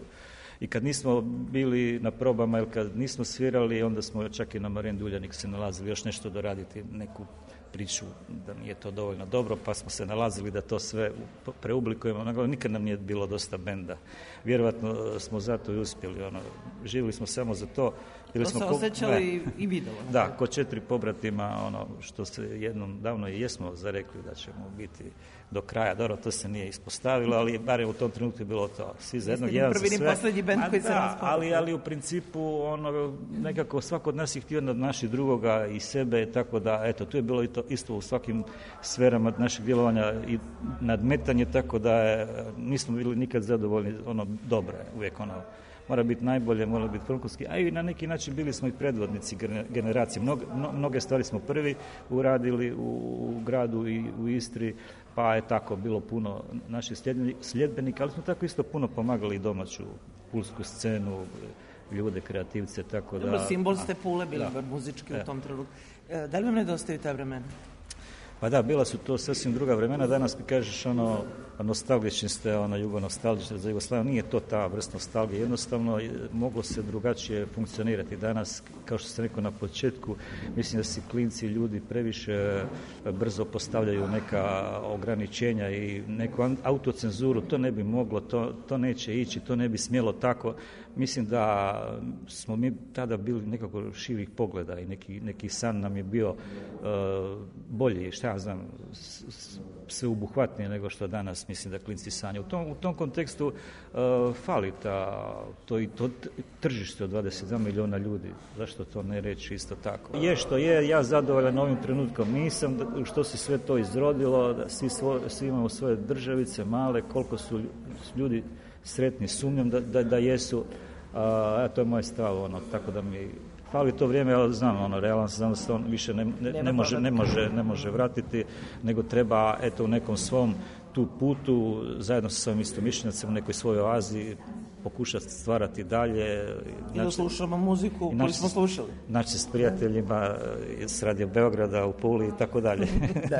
i kad nismo bili na probama ili kad nismo svirali, onda smo čak i na Marendu Uljanik se nalazili još nešto doraditi, neku priču da nije to dovoljno dobro, pa smo se nalazili da to sve preoblikujemo. Nikad nam nije bilo dosta benda. Vjerojatno smo zato i uspjeli. Živjeli smo samo za to. To se osjećali i vidjelo. Da, ko 4 pobratima, što se jednom davno i jesmo zarekli da ćemo biti do kraja. Dobro, to se nije ispostavilo, ali barem u tom trenutku je bilo to. Svi za jednog, jedan za sve. Prvi ni posljednji bend koji se raspao. Ali u principu nekako svako od nas je htio nadmašiti drugoga i sebe, tako da, eto, tu je bilo isto u svakim sferama našeg djelovanja i nadmetanje, tako da nismo bili nikad zadovoljni, dobro je uvijek mora biti najbolje, mora biti vrhunski, a i na neki način bili smo i predvodnici generacije. Mnoge stvari smo prvi uradili u gradu i u Istri, pa je tako bilo puno naših sljedbenika, ali smo tako isto puno pomagali i domaću pulsku scenu, ljude, kreativce, tako da... Simbol ste Pule bili muzički u tom trenutku. Da li vam nedostaju ta vremena? Pa da, bila su to sasvim druga vremena. Danas mi kažeš nostalgični ste, jugonostalgični za Jugoslaviju. Nije to ta vrsta nostalgije. Jednostavno moglo se drugačije funkcionirati. Danas, kao što sam rekao na početku, mislim da si klinci i ljudi previše brzo postavljaju neka ograničenja i neku autocenzuru. To ne bi moglo, to neće ići, to ne bi smjelo tako. Mislim da smo mi tada bili nekako širih pogleda i neki san nam je bio bolji, šta ja znam, sveobuhvatnije nego što danas mislim da klinci sanje. U tom kontekstu fali to tržište od 22 milijuna ljudi. Zašto to ne reći isto tako? Je što je, ja zadovoljan ovim trenutkom nisam, što se sve to izrodilo, da svi imamo svoje državice male, koliko su ljudi sretni, sumnjam da jesu, to je moj stav, tako da mi fali to vrijeme, ali znam, realan sam, znam da se on više ne može vratiti, nego treba, u nekom svom tu putu, zajedno sa svojim istomišljenicima u nekoj svojoj oazi, pokušati stvarati dalje. I da slušamo muziku koju smo slušali. Naći se s prijateljima s Radio Beograda u Puli i tako dalje.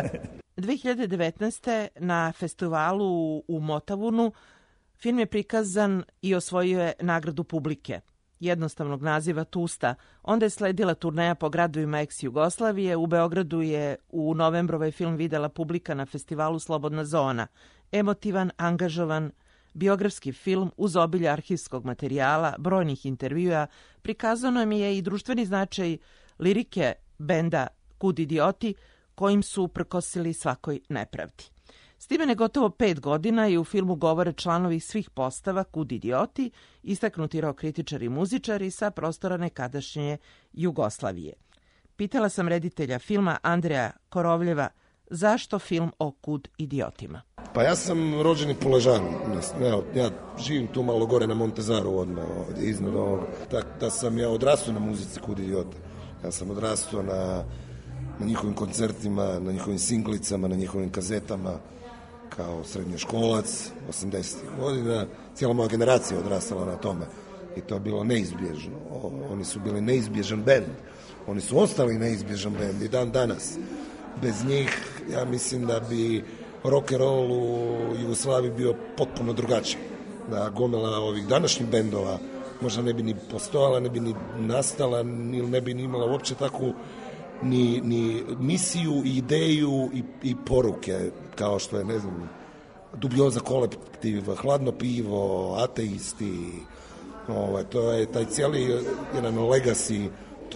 2019. na festivalu u Motavunu film je prikazan i osvojio je nagradu publike, jednostavnog naziva Tusta. Onda je sledila turneja po gradovima ex-Jugoslavije. U Beogradu je u novembru ovaj film videla publika na festivalu Slobodna zona. Emotivan, angažovan, biografski film uz obilje arhivskog materijala, brojnih intervjua, prikazano mi je i društveni značaj lirike benda Kud idioti, kojim su prkosili svakoj nepravdi. Stevene gotovo 5 godina i u filmu govore članovi svih postava Kud idioti, istaknuti rock kritičari i muzičari sa prostora nekadašnje Jugoslavije. Pitala sam reditelja filma Andreja Korovljeva Zašto film o kud idiotima? Pa ja sam rođeni Puležan, ja živim tu malo gore na Montezaru odmah, ovdje iznad ovog. Da sam ja odrastao na muzici Kud idiota. Ja sam odrastao na njihovim koncertima, na njihovim singlicama, na njihovim kazetama, kao srednjoškolac, 80. godina. Cijela moja generacija odrastala na tome i to je bilo neizbježno. Oni su bili neizbježan bend. Oni su ostali neizbježan bend i dan danas. Bez njih, ja mislim da bi rock and roll u Jugoslaviji bio potpuno drugačiji. Da gomila ovih današnjih bendova možda ne bi ni postojala, ne bi ni nastala, ili ne bi ni imala uopće takvu ni misiju, i ideju i poruke, kao što je, ne znam, Dubioza kolektiv, Hladno pivo, Ateisti, to je taj cijeli jedan legacy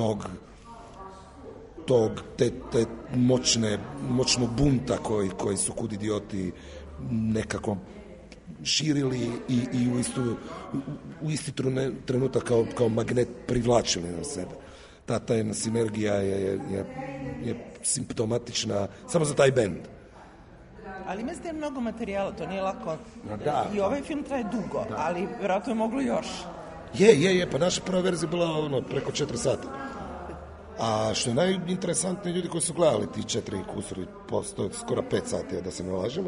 te moćnog bunta koji su Kud idioti nekako širili i u isti trenutak kao magnet privlačili na sebe. Ta jedna sinergija je simptomatična samo za taj bend. Ali mislim da je mnogo materijala, to nije lako. Da. I ovaj film traje dugo, ali vjerojatno je moglo još. Je, pa naša prva verzija je bila preko 4 sata. A što je najinteresantnije, ljudi koji su gledali ti 4 kusuri, skoro 5 sati, da se ne lažemo,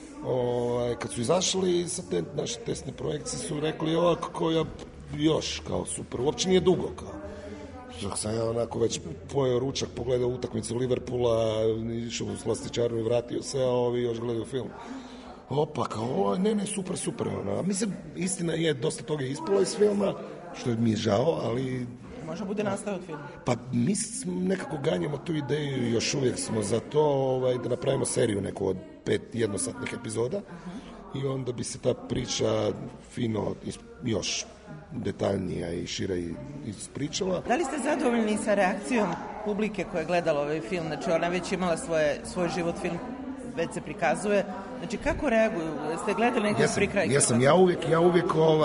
kad su izašli sa te naše testne projekcije, su rekli kako ja još, kao super, uopće nije dugo, kao. Dok sam ja onako već pojeo ručak, pogledao utakmicu Liverpoola, išao u slastičarnu i vratio se, a ovi još gledaju film. Opa, kao, ne, super. Mislim, istina je, dosta toga je ispalo iz filma, što mi je žao, ali... Možda bude nastavio film. Pa mi nekako ganjamo tu ideju i još uvijek smo za to da napravimo seriju neku od 5 jednosatnih epizoda i onda bi se ta priča fino još detaljnija i šira ispričala. Da li ste zadovoljni sa reakcijom publike koja je gledala ovaj film? Znači, ona već imala svoj život, film već se prikazuje. Znači, kako reaguju? Ste gledali nekog prikrajka? Jesam, ja uvijek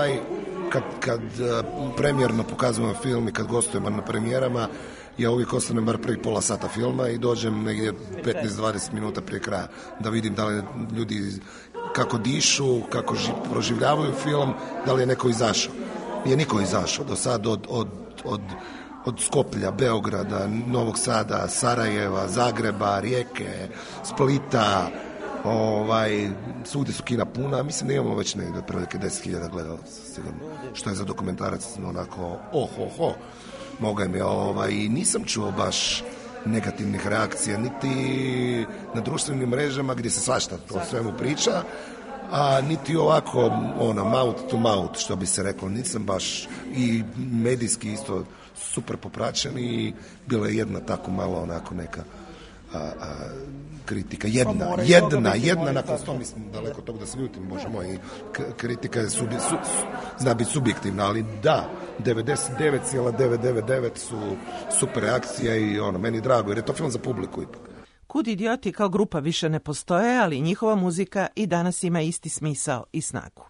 kad premijerno pokazujemo film i kad gostujemo na premijerama, ja uvijek ostanem bar prvi pola sata filma i dođem negdje 15-20 minuta prije kraja da vidim da li ljudi kako dišu, kako proživljavaju film, da li je neko izašao. Nije niko izašao do sad od Skoplja, Beograda, Novog Sada, Sarajeva, Zagreba, Rijeke, Splita, svugdje su kina puna, mislim da imamo već negdje otprilike 10.000 gledalaca, sigurno, što je za dokumentarac onako mogao mi i nisam čuo baš negativnih reakcija, niti na društvenim mrežama gdje se svašta o svemu priča, a niti ovako, mouth to mouth, što bi se reklo, nisam baš, i medijski isto super popraćen i bila je jedna tako malo onako neka kritika, jedna nakon 100, mislim, daleko od toga da se ljutim, bože moj, kritika je zna biti subjektivna, ali da, 99,999 su super reakcija i meni drago, jer je to film za publiku ipak. Kud idioti kao grupa više ne postoje, ali njihova muzika i danas ima isti smisao i snagu.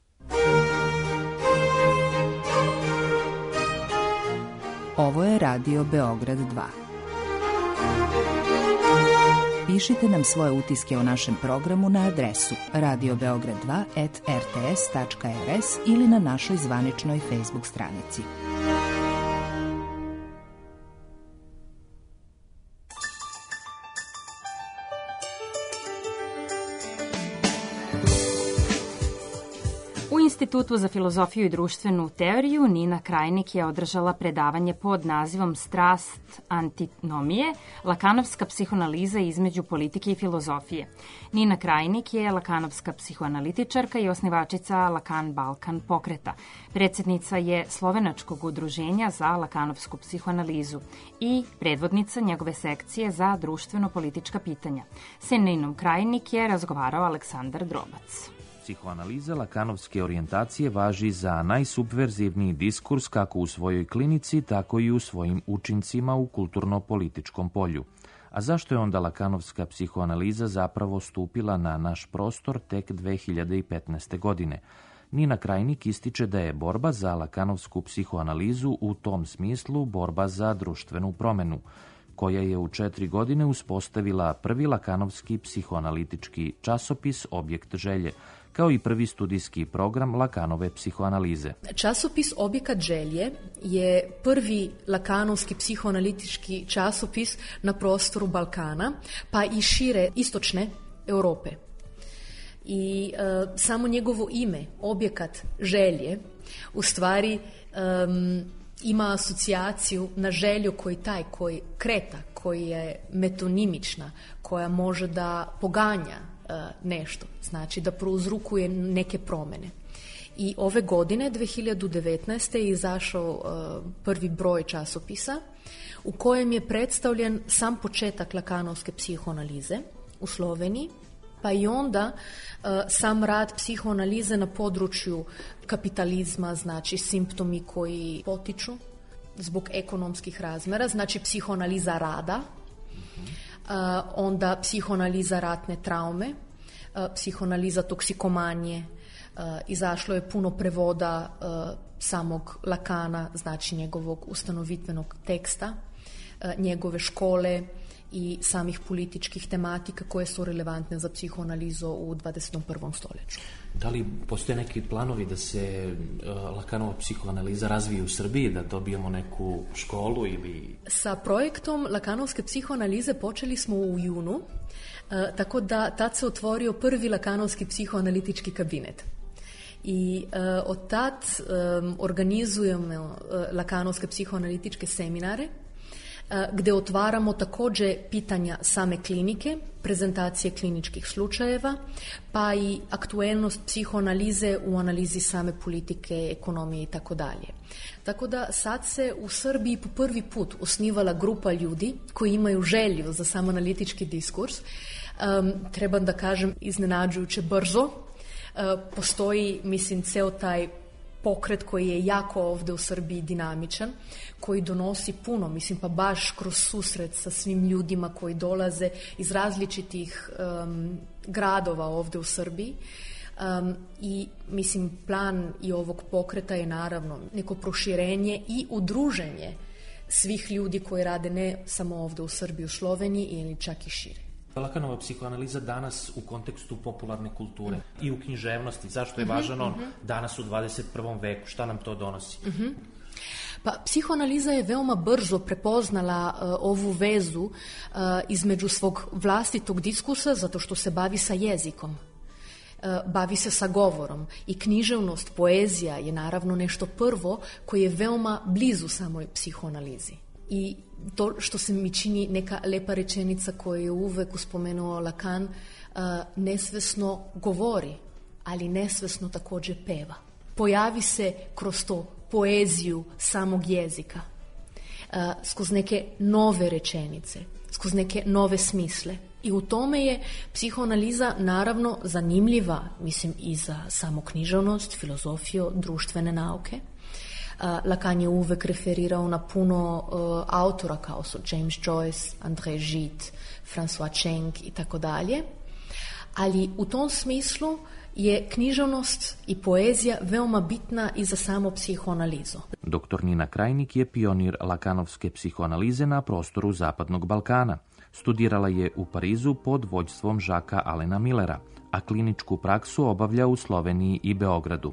Ovo je Radio Beograd 2. Pišite nam svoje utiske o našem programu na adresu radiobeograd2@rts.rs ili na našoj zvaničnoj Facebook stranici. U Institutu za filozofiju i društvenu teoriju Nina Krajnik je održala predavanje pod nazivom Strast antinomije, lakanovska psihoanaliza između politike i filozofije. Nina Krajnik je lakanovska psihoanalitičarka i osnivačica Lakan Balkan pokreta. Predsjednica je Slovenačkog udruženja za lakanovsku psihoanalizu i predvodnica njegove sekcije za društveno-politička pitanja. Sa Ninom Krajnik je razgovarao Aleksandar Drobac. Psihoanaliza lakanovske orijentacije važi za najsubverzivniji diskurs kako u svojoj klinici, tako i u svojim učincima u kulturno-političkom polju. A zašto je onda lakanovska psihoanaliza zapravo stupila na naš prostor tek 2015. godine? Nina Krajnik ističe da je borba za lakanovsku psihoanalizu u tom smislu borba za društvenu promenu. koja je u 4 godine uspostavila prvi lakanovski psihoanalitički časopis Objekt želje, kao i prvi studijski program Lakanove psihoanalize. Časopis Objekat želje je prvi lakanovski psihoanalitički časopis na prostoru Balkana, pa i šire istočne Europe. I samo njegovo ime, Objekat želje, u stvari ima asocijaciju na želju koji kreta, koji je metonimična, koja može da poganja nešto, znači da prouzrukuje neke promjene. I ove godine, 2019. je izašao prvi broj časopisa u kojem je predstavljen sam početak lakanovske psihoanalize u Sloveniji, pa i onda sam rad psihoanalize na području kapitalizma, znači simptomi koji potiču zbog ekonomskih razmjera, znači psihoanaliza rada, onda psihoanaliza ratne traume, psihoanaliza toksikomanije, izašlo je puno prevoda samog Lakana, znači njegovog ustanovitvenog teksta, njegove škole i samih političkih tematika koje su relevantne za psihoanalizu u 21. stoljeću. Da li postoje neki planovi da se Lakanova psihoanaliza razvije u Srbiji, da dobijemo neku školu ili... Sa projektom Lakanovske psihoanalize počeli smo u junu, tako da tad se otvorio prvi Lakanovski psihoanalitički kabinet. I od tad organizujemo Lakanovske psihoanalitičke seminare, gde otvaramo također pitanja same klinike, prezentacije kliničkih slučajeva, pa i aktuelnost psihoanalize u analizi same politike, ekonomije i tako dalje. Tako da sad se u Srbiji po prvi put osnivala grupa ljudi koji imaju želju za samoanalitički diskurs. Trebam da kažem, iznenađujuće brzo. Postoji, mislim, ceo taj pokret koji je jako ovdje u Srbiji dinamičan, koji donosi puno, mislim, pa baš kroz susret sa svim ljudima koji dolaze iz različitih gradova ovdje u Srbiji. I mislim, plan i ovog pokreta je naravno neko proširenje i udruženje svih ljudi koji rade ne samo ovdje u Srbiji, u Sloveniji ili čak i šire. Lakanova psihoanaliza danas u kontekstu popularne kulture i u književnosti, zašto je važan on danas u 21. veku, šta nam to donosi? Pa psihoanaliza je veoma brzo prepoznala ovu vezu između svog vlastitog diskursa, zato što se bavi sa jezikom. Bavi se sa govorom i književnost, poezija je naravno nešto prvo koje je veoma blizu samoj psihoanalizi. I to što se mi čini neka lepa rečenica koju je uvek uspomenuo Lacan, nesvesno govori, ali nesvesno također peva. Pojavi se kroz to poeziju samog jezika, skoz neke nove rečenice, skoz neke nove smisle. I u tome je psihoanaliza naravno zanimljiva, mislim, i za samu književnost, filozofiju, društvene nauke. Lacan je uvek referirao na puno autora kao su James Joyce, André Gide, François Cheng i tako dalje. Ali u tom smislu je književnost i poezija veoma bitna i za samu psihoanalizu. Dr. Nina Krajnik je pionir lakanovske psihoanalize na prostoru Zapadnog Balkana. Studirala je u Parizu pod vođstvom Žaka Alena Millera, a kliničku praksu obavlja u Sloveniji i Beogradu.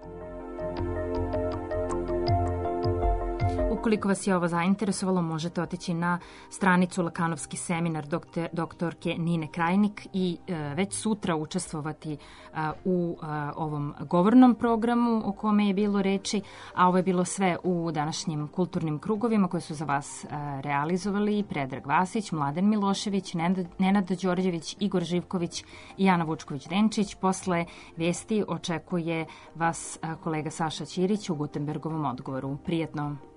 Ukoliko vas je ovo zainteresovalo, možete otići na stranicu Lakanovski seminar doktorke Nine Krajnik i već sutra učestvovati u ovom govornom programu o kome je bilo reči, a ovo je bilo sve u današnjim kulturnim krugovima koje su za vas realizovali Predrag Vasić, Mladen Milošević, Nenad Đorđević, Igor Živković i Ana Vučković-Denčić. Posle vesti očekuje vas kolega Saša Ćirić u Gutenbergovom odgovoru. Prijetno!